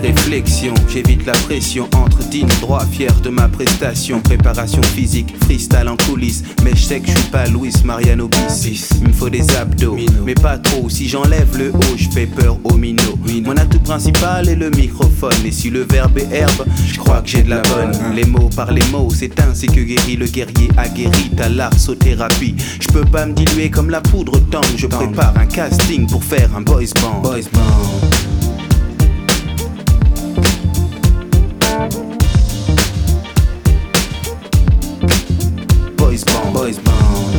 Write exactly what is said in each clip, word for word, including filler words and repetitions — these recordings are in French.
réflexions, j'évite la pression. Entre dîne droit, fier de ma prestation. Préparation physique, freestyle en coulisses. Mais je sais que je suis pas Luis Mariano Bis. Il me faut des abdos, mais pas trop. Si j'enlève le haut, je fais peur aux minots. Mon atout principal est le microphone. Et si le verbe est herbe, je crois que j'ai de la bonne. Les mots par les mots, c'est ainsi que guérit le guerrier aguerri. T'as l'arsothérapie. Je peux pas me diluer comme la poudre tendre. Je prépare un casting pour faire un boys band. Boys band. Boys band, boys band.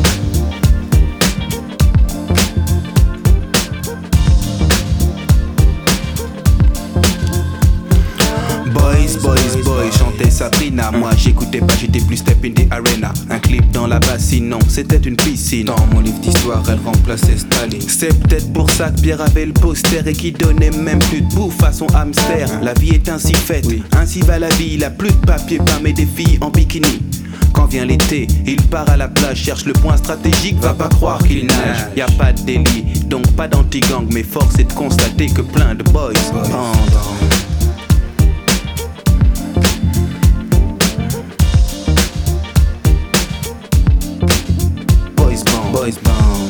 Boys, boys, boys, chantait Sabrina. Moi j'écoutais pas, j'étais plus step in the arena. Un clip dans la bassine, non, c'était une piscine. Dans mon livre d'histoire, elle remplaçait Staline. C'est peut-être pour ça que Pierre avait le poster et qui donnait même plus de bouffe à son hamster. La vie est ainsi faite, oui. Ainsi va la vie. Il a plus de papier, pas mais des filles en bikini. Quand vient l'été, il part à la plage, cherche le point stratégique, va pas croire qu'il nage. Y a pas de délit, donc pas d'anti-gang, mais force est de constater que plein de boys bandent. Boys band, boys band.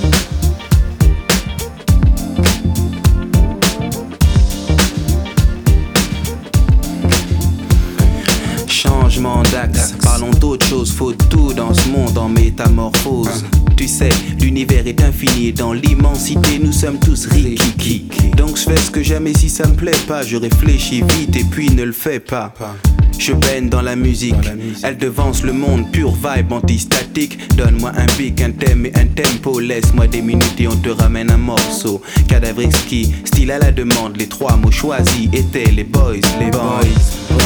Changement d'axe, parlons d'autre chose, faut tout dans ce monde en métamorphose. Tu sais, l'univers est infini et dans l'immensité nous sommes tous rikiki. Donc je fais ce que j'aime et si ça me plaît pas, je réfléchis vite et puis ne le fais pas. Je baigne dans la musique, elle devance le monde, pure vibe anti-statique. Donne-moi un beat, un thème et un tempo. Laisse-moi des minutes et on te ramène un morceau. Cadavre exquis, style à la demande. Les trois mots choisis étaient les boys, les boys.